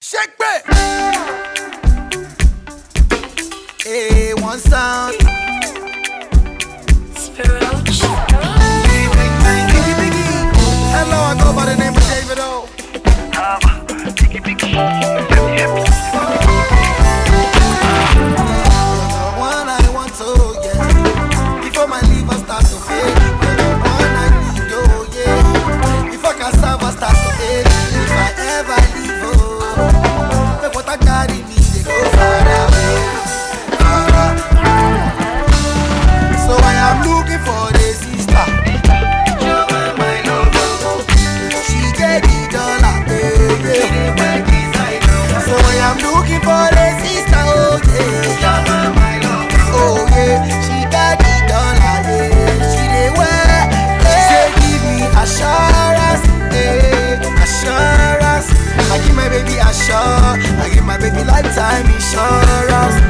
Shake it. Hey, one sound. Hello, I go by the name of David O. One I want to, yeah. Before my liver starts to fail, you're the one I need, oh yeah. If I can serve, I start to fail. If I ever leave, oh, make what I carry me, they go far away, far away. So I am looking for a sister. My love, she get the dollar, baby. So I am looking for a sister, oh yeah. Oh yeah, she got the dollar, yeah. She dey wear, she say give me assurance, assurance. I give my baby assurance, I give my baby lifetime insurance.